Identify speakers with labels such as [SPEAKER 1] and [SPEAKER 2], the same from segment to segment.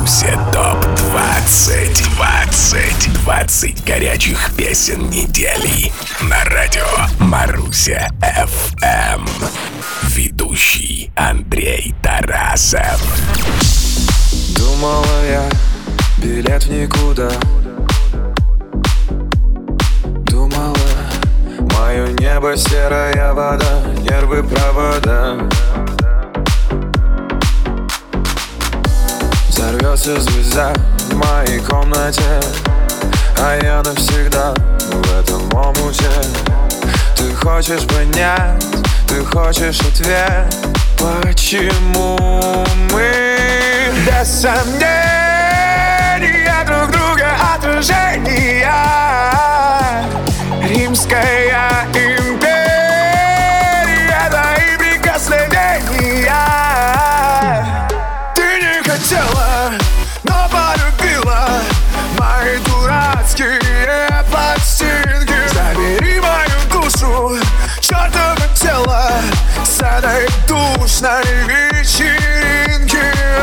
[SPEAKER 1] Маруся ТОП-20. 20 горячих песен недели на радио Маруся FM. Ведущий Андрей Тарасов.
[SPEAKER 2] Думала я, билет в никуда. Думала, мое небо серая вода, нервы провода. Взорвется звезда в моей комнате, а я навсегда в этом омуте. Ты хочешь понять, ты хочешь ответ, почему мы без сомнения друг друга отражения. Римская империя, да и прикосновения. Ты не хотела, но полюбила мои дурацкие пластинки. Забери мою душу, чертово тело с этой душной вечеринки.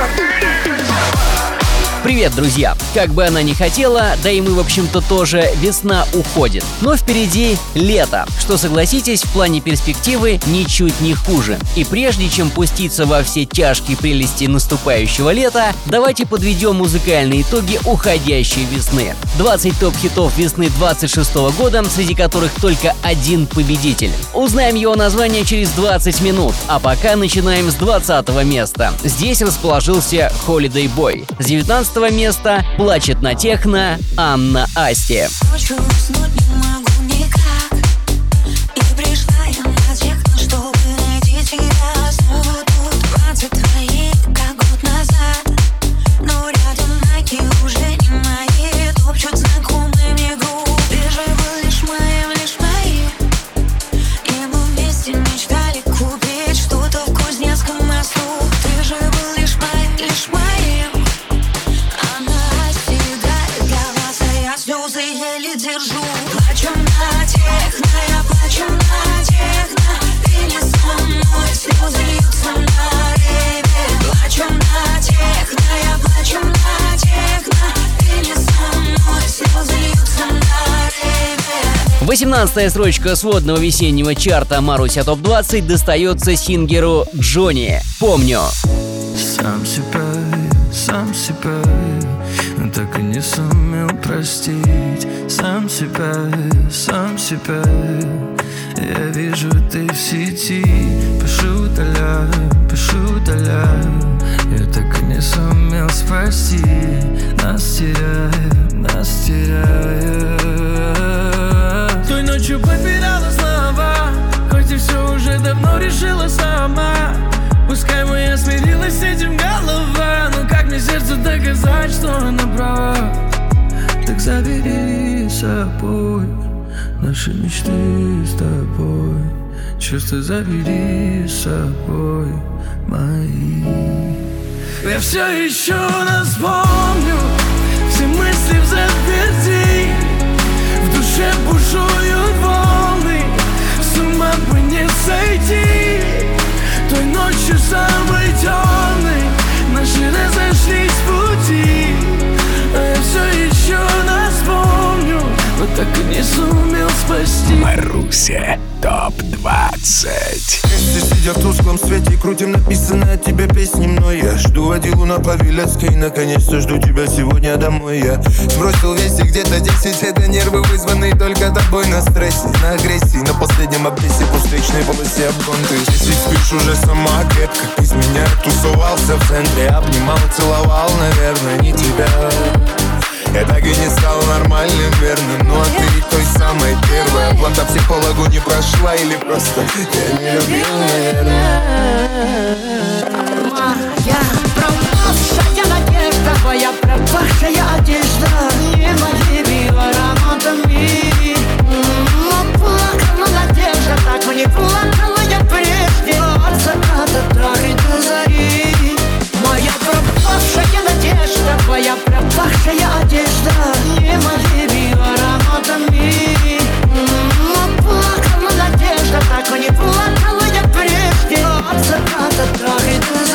[SPEAKER 3] Привет, друзья! Как бы она ни хотела, да и мы, в общем-то, тоже, весна уходит. Но впереди лето, что, согласитесь, в плане перспективы ничуть не хуже. И прежде чем пуститься во все тяжкие прелести наступающего лета, давайте подведем музыкальные итоги уходящей весны. 20 топ-хитов весны 26 года, среди которых только один победитель. Узнаем его название через 20 минут, а пока начинаем с 20 места. Здесь расположился Holiday Boy. С 19 места «Плачет на техно» Анна Асти.
[SPEAKER 4] Ночью уснуть не могу никак, и пришла я на техно, чтобы найти тебя снова тут. 20 твоих, как год назад, но рядом ноги уже не мои, топчут знакомые мне группы. Ты же был лишь моим, и мы вместе мечтали купить что-то в Кузнецком мосту. Ты же был лишь моим, слезы еле держу. Плачу на техно, я плачу на техно. Ты не со мной, слезы льются на рейве. Плачу на техно, я плачу на техно. Ты не со мной, слезы льются на рейве.
[SPEAKER 3] 18-я строчка сводного весеннего чарта Маруся ТОП-20 достается сингеру Джонни. «Помню».
[SPEAKER 5] Сам себя, но так и не сумел простить. Сам себя. Я вижу, ты в сети. Пишу, удаляю. Я так и не сумел спасти. Нас теряет. Той ночью потеряла слова, хоть и все уже давно решила сама. Пускай моя смирилась с этим голова, но как мне сердцу доказать, что она права? Так забери с собой наши мечты с тобой. Чувства забери с собой мои. Я все еще нас помню, все мысли взаперти. В душе бушуют волны, с ума бы не сойти. Той ночью самой темной наши разошлись пути. А я все еще нас помню, но так и не сумел спасти.
[SPEAKER 1] Маруся ТОП-20.
[SPEAKER 6] Вместе сидя в тусклом свете, крутим написанные от тебя песни мной. Я жду водилу на Павелецкой, наконец-то жду тебя сегодня домой. Я сбросил весе где-то 10, это нервы, вызванные только тобой. На стрессе, на агрессии, на последнем обвесе по встречной полосе обгон. Ты здесь спишь уже сама крепко, без меня тусовался в центре, обнимал, целовал, наверное, не тебя. Я так и не стал нормальным, верно. Ну а ты ведь той самой первой. Оплата психологу не прошла или просто я не любил, наверное.
[SPEAKER 7] Моя пропавшая надежда, твоя пропавшая одежда не удивила ароматами. Плакала надежда, так мне плакала я прежде. От заката до зари. Моя пропавшая надежда, твоя пропавшая одежда не удивила ароматами. Плакала надежда, так мне плакала я прежде. От заката до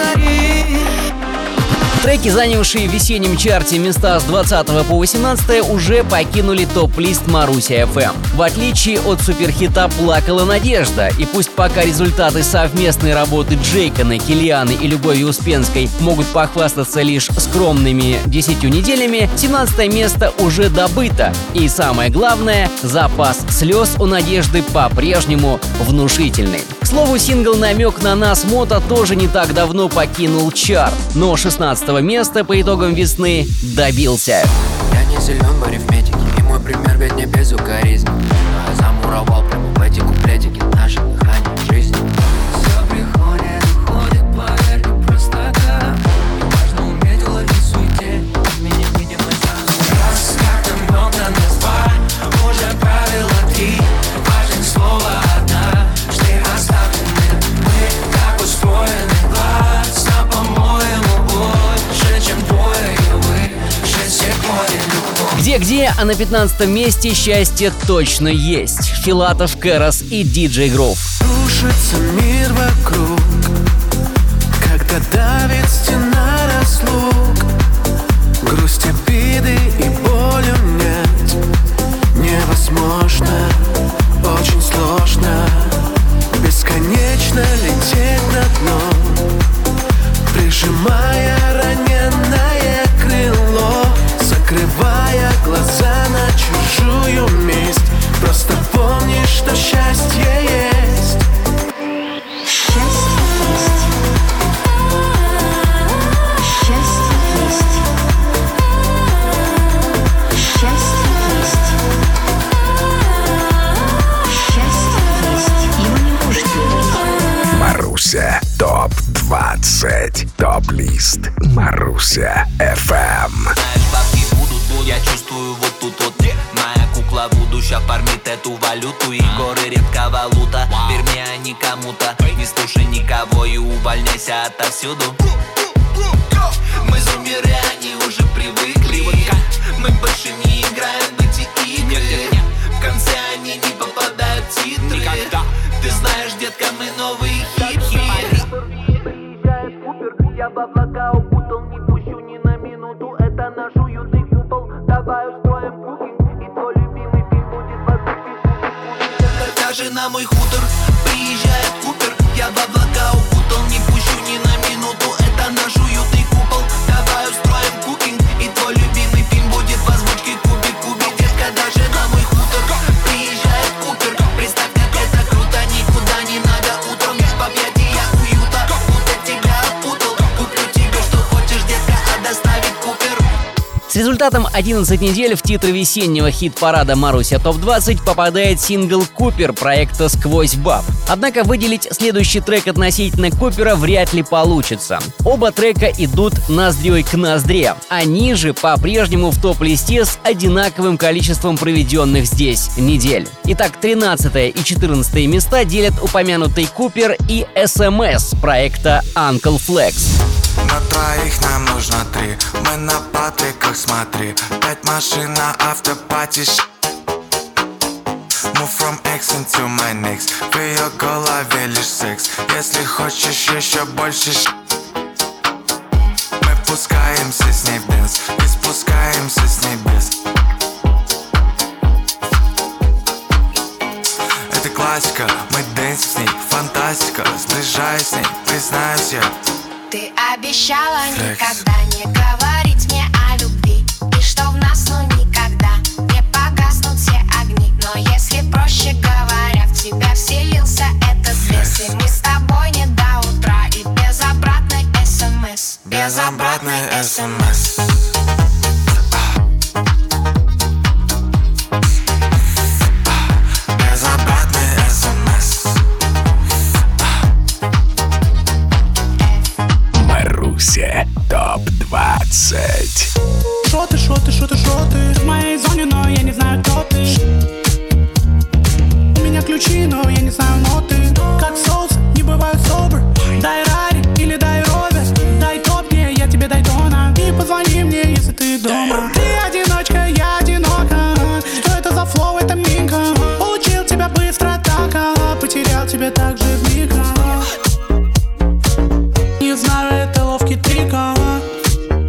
[SPEAKER 3] Треки, занявшие в весеннем чарте места с 20 по 18, уже покинули топ-лист Маруся FM. В отличие от суперхита «Плакала Надежда», и пусть пока результаты совместной работы Джейкона, Киллианы и Любови Успенской могут похвастаться лишь скромными 10 неделями, 17 место уже добыто. И самое главное, запас слез у Надежды по-прежнему внушительный. К слову, сингл «Намек на нас» Мото тоже не так давно покинул чарт, но 16 места по итогам весны добился.
[SPEAKER 8] Я не силен в арифметике, и мой пример ведь не безукоризнен. Но я замуровал прямо в эти куплетики наше дыхание жизни. Все приходит, уходит, поверь, не просто так. И важно уметь уловить суете, изменить видимость. Раз, как намек на нас два, уже правило 3. Важен слово одна, что оставлены мы, как устроены глаз. А по-моему больше, чем двое и выше секунды любовь.
[SPEAKER 3] Где-где, а на 15 месте счастье точно есть. Филатов, Кэрос и Диджей Грув.
[SPEAKER 2] Рушится мир вокруг, когда давит стена разлук. Грусть, обиды и боль унять невозможно, очень сложно. Бесконечно лететь на дно, прижимая раненое крыло, закрывая глаза на чужую месть. Просто помни, что счастье есть.
[SPEAKER 4] Счастье есть. Счастье есть. Счастье есть. Счастье есть. Его не может не быть.
[SPEAKER 1] Маруся ТОП-20. Топ-лист Маруся FM.
[SPEAKER 8] Знаешь, бабки будут, я чувствую вот тут вот. Моя кукла будущая фармит эту валюту. И горы редкого лута, верь мне, а не кому-то. Не слушай никого и увольняйся отовсюду. Мы зумеры, они уже привыкли. Мы больше не играем в эти игры. В конце они не попадают в титры. Ты знаешь, детка, мы новые хипхи. Я в облака укутал, не пущу ни на минуту. Это наш уютный купол. Давай устроим кукинг, и твой любимый фильм будет воздушный. Даже на мой хутор приезжает Купер. Я в облака укутал, не пущу ни на минуту. Это наш уютный купол. Давай устроим кукинг, и твой любимый фильм будет в озвучке кубик-кубик. Детка, даже на мой хутор приезжает Купер. Представь, как это круто, никуда не надо утром. В объятия уюта, будто тебя опутал. Куплю тебе, что хочешь, детка, а доставит Купер.
[SPEAKER 3] С результатом 11 недель в титры весеннего хит-парада Маруся ТОП-20 попадает сингл «Купер» проекта «Сквозь баб». Однако выделить следующий трек относительно Купера вряд ли получится. Оба трека идут ноздрёй к ноздре. Они же по-прежнему в топ-листе с одинаковым количеством проведенных здесь недель. Итак, 13 и 14 места делят упомянутый Купер и SMS проекта Uncle Flex.
[SPEAKER 9] На троих нам нужно 3. Мы на патриках, смотри. 5 машин на автопати. Move from X into my next. В ее голове лишь секс. Если хочешь еще больше мы пускаемся с ней в дэнс и спускаемся с небес. Это классика, мы дэнс с ней. Фантастика, сближаясь с ней, признаюсь я.
[SPEAKER 4] Ты обещала никогда не говорить мне о любви, и что в нас, ну никогда не погаснут все огни. Но если проще говоря, в тебя вселился этот бес, и мы с тобой не до утра, и без обратной СМС.
[SPEAKER 9] Без обратной СМС. Без обратной СМС.
[SPEAKER 1] Маруся ТОП-20.
[SPEAKER 7] Шо ты, в моей зоне, но я не знаю, кто ты. У меня ключи, но я не знаю ноты. Как соус, не бываю собр. Дай рари или дай ровер. Дай топки, я тебе дай тона. И позвони мне, если ты дома. Ты одиночка, я одинока. Что это за флоу, это минка. Получил тебя быстро так, а потерял тебя так же вмиг. Не знаю, это ловкий трик.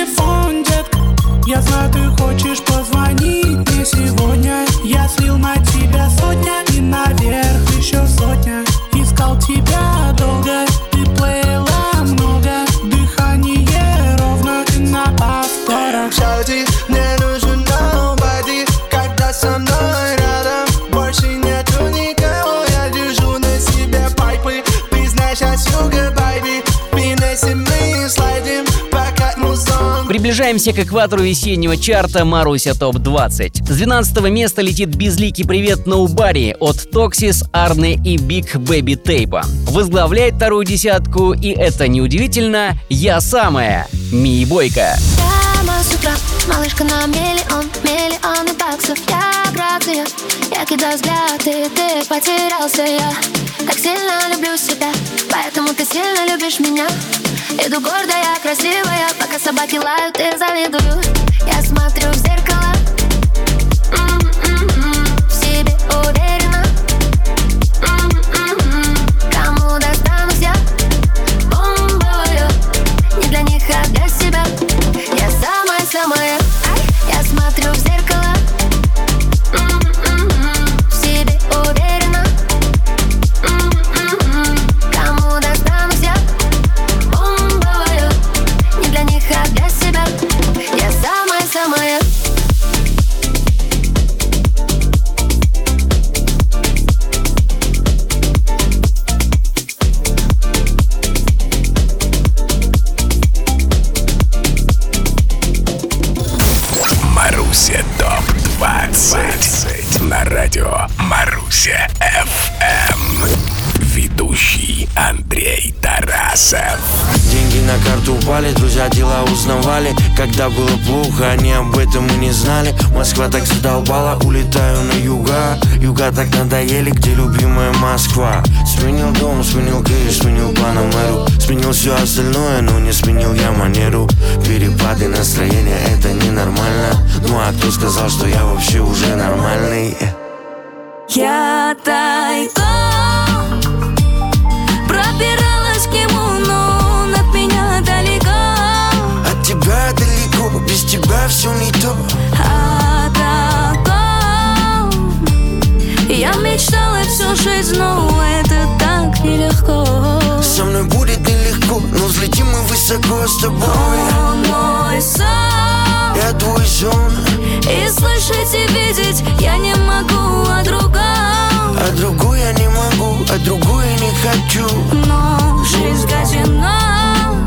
[SPEAKER 7] телефон, детка. Я знаю, ты хочешь позвонить мне сегодня. Я слил на тебя сотня и наверх еще сотня. Искал тебя долго, ты плеила много. Дыхание ровно, ты на повторах.
[SPEAKER 2] Шауди, мне нужен nobody, когда со мной рядом. Больше нету никого, я держу на себе пайпы. Признай, сейчас юга, baby, пинайся, мы слайдим, пока музон.
[SPEAKER 3] Приближаемся к экватору весеннего чарта Маруся ТОП-20. С 12 места летит безликий привет Nobody от Токсис, Арне и Big Baby Tape. Возглавляет вторую десятку, и это неудивительно, «Я самая» Мии Бойко.
[SPEAKER 4] Прямо с утра, малышка на миллионы баксов. Я грация, я кидаю взгляд, и ты потерялся. Я так сильно люблю себя, поэтому ты сильно любишь меня. Иду гордая, красивая, пока собаки лают и завидуют. Я смотрю в зеркало, в себе уверена. Кому достанусь я, бомбовая, не для них, а для себя. Я самая-самая, я смотрю в зеркало, в себе уверена. Кому достанусь я, бомбовая, не для них, а для себя. Я самая-самая.
[SPEAKER 1] Маруся ТОП-20 на радио Маруся ФМ. Ведущий Андрей Тарасов.
[SPEAKER 10] Деньги на карту упали, друзья дела узнавали. Когда было плохо, они об этом и не знали. Москва так задолбала, улетаю на юга. Юга так надоели, где любимая Москва. Сменил дом, сменил кэш, сменил Панамеру. Сменил все остальное, но не сменил я манеру. Перепады настроения, это ненормально. Ну а кто сказал, что я вообще уже нормальный?
[SPEAKER 4] Я тайком пробиралась к нему, но он от меня далеко.
[SPEAKER 10] От тебя далеко, без тебя все не то.
[SPEAKER 4] О таком я мечтала всю жизнь, но это так нелегко.
[SPEAKER 10] Со мной будет нелегко, но взлетим мы высоко с тобой.
[SPEAKER 4] Он мой сон,
[SPEAKER 10] я твой сон.
[SPEAKER 4] и слышать и видеть я не могу о другом.
[SPEAKER 10] А другой я не могу, а другой я не хочу.
[SPEAKER 4] Но жизнь казино,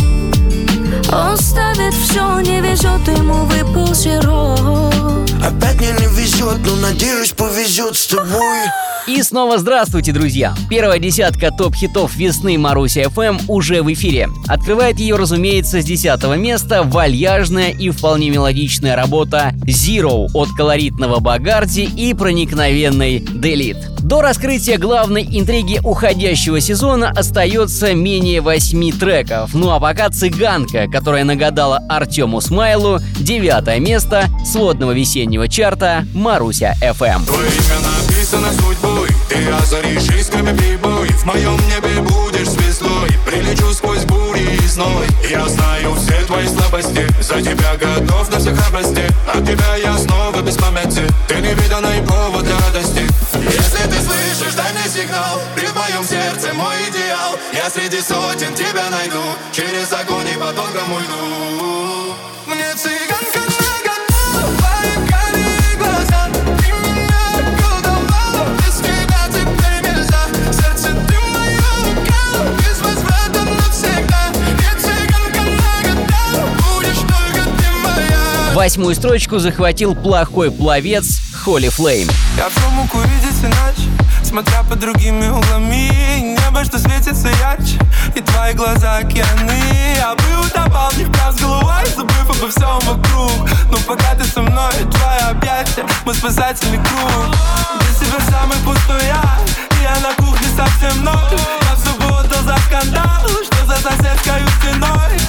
[SPEAKER 4] он ставит все, не везет, ему выпал сироп.
[SPEAKER 10] Опять мне не везет, но надеюсь повезет с тобой.
[SPEAKER 3] И снова здравствуйте, друзья! Первая десятка топ-хитов весны Маруся ФМ уже в эфире. Открывает ее, разумеется, с 10-го места вальяжная и вполне мелодичная работа «Zero» от колоритного Багарди и проникновенной Делит. До раскрытия главной интриги уходящего сезона остается менее 8 треков. Ну а пока «Цыганка», которая нагадала Артему Смайлу, 9-е место сводного весеннего чарта Маруся ФМ.
[SPEAKER 9] Твое имя написано судьбой, ты озаришь искрами прибой. В моем небе будешь звездой, прилечу сквозь бури и зной. Я знаю все твои слабости, за тебя готов на все храбрости. От тебя я снова без памяти, ты невиданный повод для радости. Если ты слышишь, дай мне сигнал, ты в моем сердце мой идеал. Я среди сотен тебя найду, через огонь и по долгому уйду. Мне цыганка нагадала, твои карие глаза. Ты меня околдовала, без тебя теперь нельзя. Сердце ты моя рука, без возврата навсегда. Мне цыганка нагадала, будешь только ты моя.
[SPEAKER 3] 8-ю строчку захватил плохой пловец Holy Flame.
[SPEAKER 5] Я все могу видеть иначе, смотря под другими углами. Небо, что светится ярче, и твои глаза океаны. Я бы утопал в них прям с головой, забыв обо всем вокруг. Но пока ты со мной, твои объятия, мой спасательный круг. Без тебя самый пустой я, и я на кухне совсем ноль. Я в субботу за скандал, что за соседской стеной.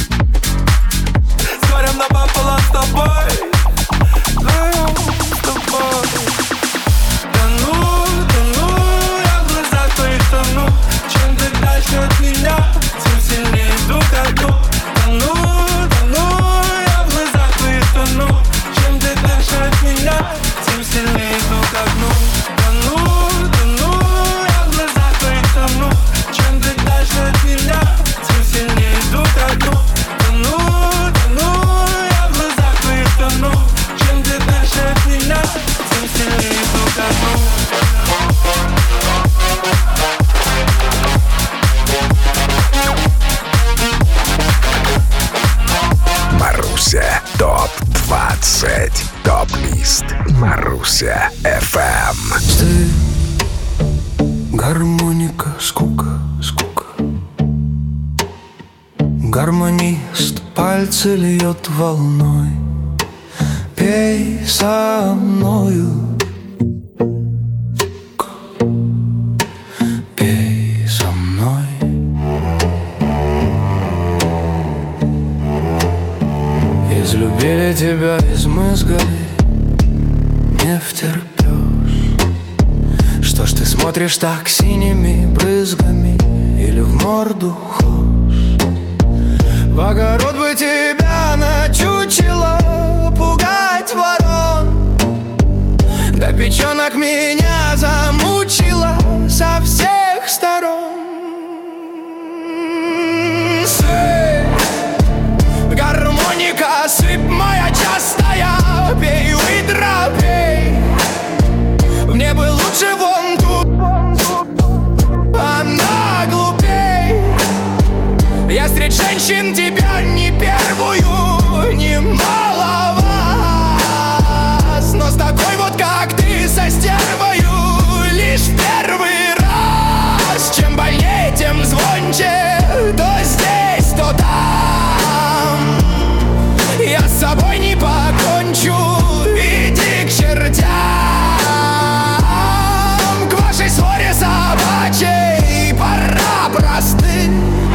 [SPEAKER 5] С горем напополам с тобой. Я в глазах твоих тону. Чем ты дальше от меня, тем сильнее иду ко дну. Тону,
[SPEAKER 1] Плейлист Маруся FM.
[SPEAKER 6] Стыд, гармоника, скука. Гармонист пальцы льет волной. Пей со мною, пей со мной. Излюбили тебя, измызгали, не втерпешь. Что ж ты смотришь так синими брызгами или в морду хошь? В огород бы тебя начучило, пугать ворон. Да печенок меня замучила со всех сторон. Гармоника, сыпь моя частая, пей, выдра, пей. Мне бы лучше вон тут, она глупей. Я среди женщин тебя не первую, не маловаз. Но с такой вот, как ты, со стервою лишь в первый раз. Чем больнее, тем звонче, то здесь, то там. Я с собой не покончу, иди к чертям. К вашей своре собачьей пора простыть.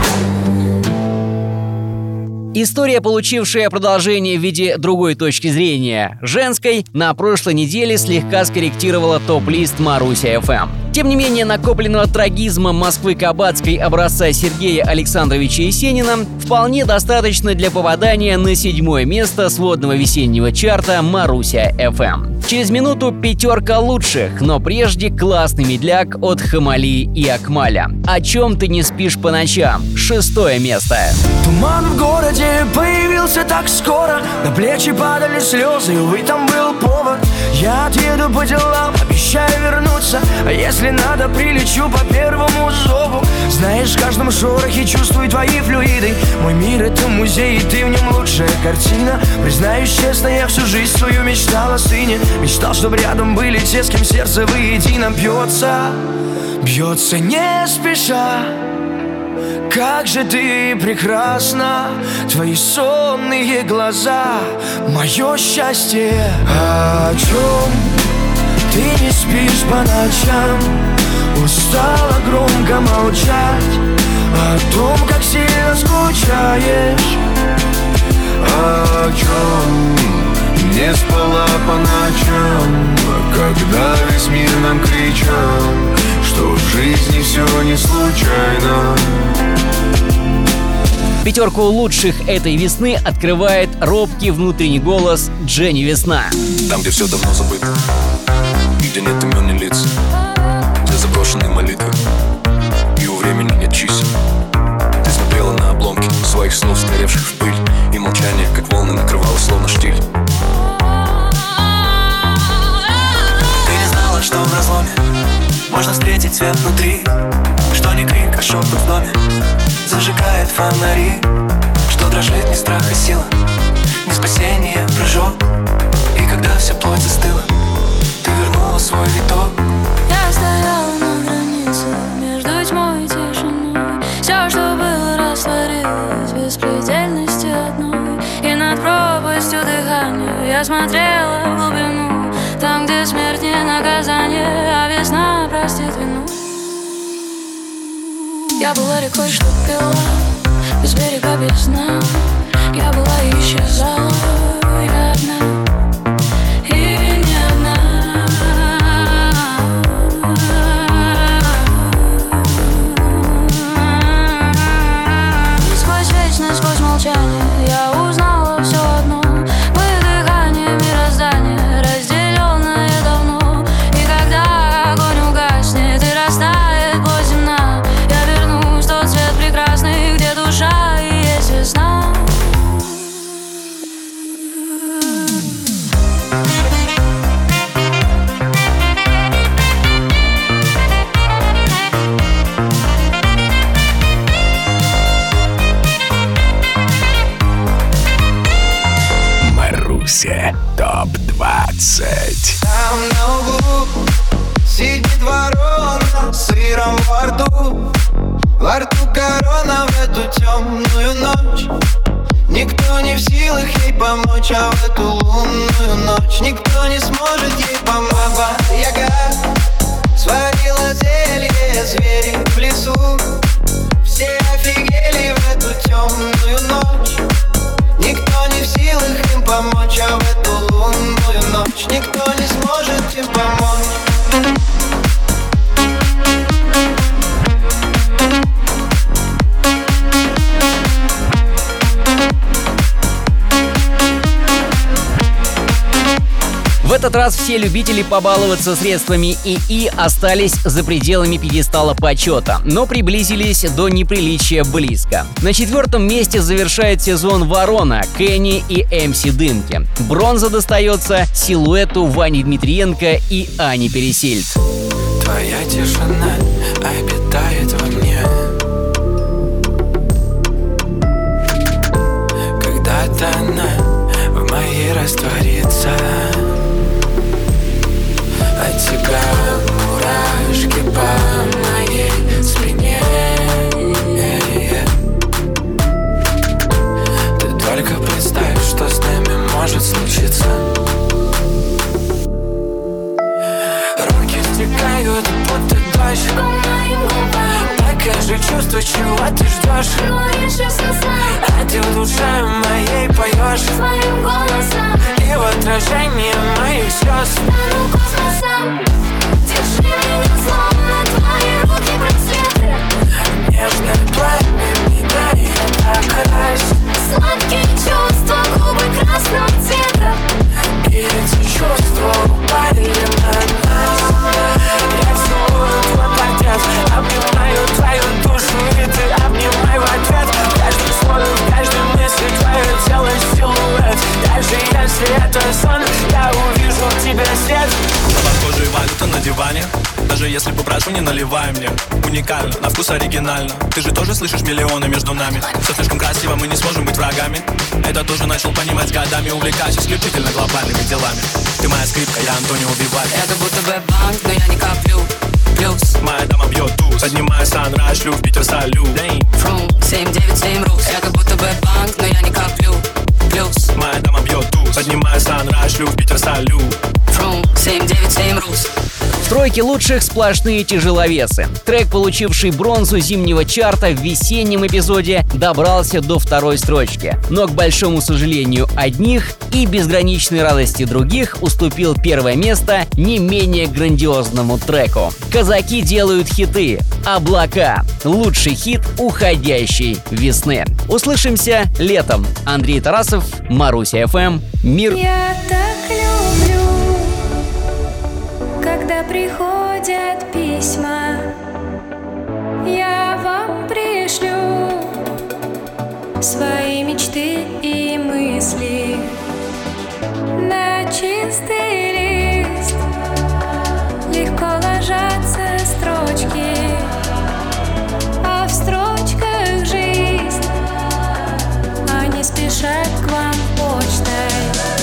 [SPEAKER 3] История, получившая продолжение в виде другой точки зрения, женской, на прошлой неделе слегка скорректировала топ-лист Маруся FM. Тем не менее, накопленного трагизма Москвы-Кабацкой образца Сергея Александровича Есенина вполне достаточно для попадания на 7-е место сводного весеннего чарта Маруся FM. Через минуту 5 лучших, но прежде классный медляк от Хамали и Акмаля. «О чем ты не спишь по ночам?» 6-е место.
[SPEAKER 11] Туман в городе появился так скоро, на плечи падали слезы, увы, там был повод. Я отъеду по делам, обещаю вернуться, а если надо, прилечу по первому зову. Знаешь, в каждом шорохе чувствую твои флюиды. Мой мир — это музей, и ты в нем лучшая картина. Признаюсь честно, я всю жизнь свою мечтал о сыне. Мечтал, чтобы рядом были те, с кем сердце воедино бьется. Бьется не спеша. Как же ты прекрасна, твои сонные глаза, мое счастье. О чем ты не спишь по ночам? Устала громко молчать о том, как сильно скучаешь.
[SPEAKER 6] О чем не спала по ночам, когда весь мир нам кричал, что в жизни все не случайно.
[SPEAKER 3] 5 лучших этой весны открывает робкий внутренний голос Дженни Весна.
[SPEAKER 9] Там, где все давно забыто, где нет имен ни лиц, где заброшенные молитвы и у времени нет чисел. Ты смотрела на обломки своих снов, сгоревших в пыль, и молчание, как волны, накрывало словно штиль.
[SPEAKER 11] Ты не знала, что в разломе можно встретить свет внутри, что не крик, а шепот в доме зажигает фонари, что дрожит не страх, а сила, не спасение, прыжок. И когда вся плоть застыла, ты вернула свой виток.
[SPEAKER 4] Я стояла на границе между тьмой и тишиной. Все, что было, растворилось в беспредельности одной. И над пропастью дыхания я смотрела в глубину, там, где смерть не наказание, а весна простит вину. Я была рекой, что пила без берега, без дна. Я была и исчезала, я одна, и не одна. Сквозь вечность, сквозь молчание я узнала все одно. Мы дыхание мироздания, разделенное давно. И когда огонь угаснет и растает плоть земна, я вернусь в тот свет прекрасный, где душа и есть весна.
[SPEAKER 2] Во рту корона в эту темную ночь. Никто не в силах ей помочь, а в эту лунную ночь никто не сможет ей помочь. Баба-яга сварила зелье, звери в лесу. Все офигели в эту темную ночь. Никто не в силах им помочь, а в эту лунную ночь никто не сможет им помочь.
[SPEAKER 3] В этот раз все любители побаловаться средствами ИИ остались за пределами пьедестала почета, но приблизились до неприличия близко. На 4-м месте завершает сезон «Ворона», Кенни и МС Дымки. Бронза достается «Силуэту», Вани Дмитриенко и Ани Пересильд.
[SPEAKER 12] Твоя тишина обитает во мне. Когда-то она в моей растворится. От тебя мурашки по моей спине. Ты только представь, что с нами может случиться. Руки стекают, будто дождь. Покажи чувство, чего ты ждешь. А ты в душе моей поешь своим голосом. И в отражении моих слез стану космосом. Держи меня словно твои руки браслеты. Нежное пламя меня и так раз. Сладкие чувства, губы красного цвета. И эти чувства упали на нас. Я целую твой портрет, обнимаю твою душу, и ты обнимай в ответ. Каждый слой, каждой мысли твое тело силуэт. Даже если это сон, я увижу в тебе свет.
[SPEAKER 13] Похожие валюта на диване. Даже если попрошу, не наливай мне. Уникально, на вкус оригинально. Ты же тоже слышишь миллионы между нами. Все слишком красиво, мы не сможем быть врагами. Это тоже начал понимать с годами. Увлекаюсь исключительно глобальными делами. Ты моя скрипка, я Антонио Вивальди.
[SPEAKER 14] Это будто бы банк, но я не коплю. Плюс
[SPEAKER 13] моя дама бьет туз. Поднимаю санрайз, шлю в Питер салют.
[SPEAKER 14] Фрум 797 рус. Это будто бы банк, но я не коплю. Плюс
[SPEAKER 13] моя дама бьет туз. Поднимаю санрайз, шлю в Питер салют.
[SPEAKER 14] Фрум 797 рус.
[SPEAKER 3] В тройке лучших сплошные тяжеловесы. Трек, получивший бронзу зимнего чарта в весеннем эпизоде, добрался до 2-й строчки. Но, к большому сожалению одних и безграничной радости других, уступил 1-е место не менее грандиозному треку. Казаки делают хиты. «Облака» — лучший хит уходящей весны. Услышимся летом. Андрей Тарасов, Маруся ФМ. Мир.
[SPEAKER 4] Я так люблю, когда приходят письма. Я вам пришлю свои мечты и мысли на чистый лист. Легко ложатся строчки, а в строчках жизнь. Они спешат к вам почтой.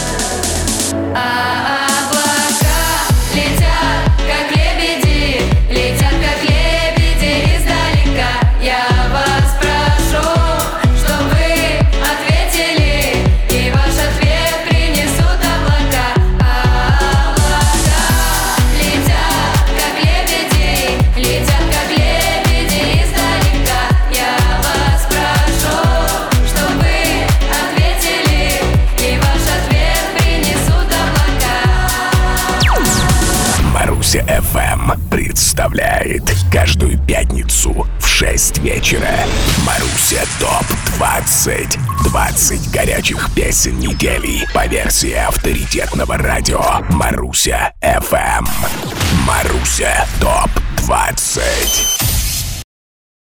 [SPEAKER 4] Облака летят, как лебеди, летят, как лебеди издалека. Я вас прошу, чтобы вы ответили, и ваш ответ принесут облака. Облака летят, как лебеди, летят, как лебеди издалека. Я вас прошу, чтобы вы ответили, и ваш ответ принесут облака.
[SPEAKER 1] Маруся ФМ представляет каждую пятницу в 6 вечера Маруся ТОП-20. 20 горячих песен недели по версии авторитетного радио Маруся ФМ. Маруся ТОП-20.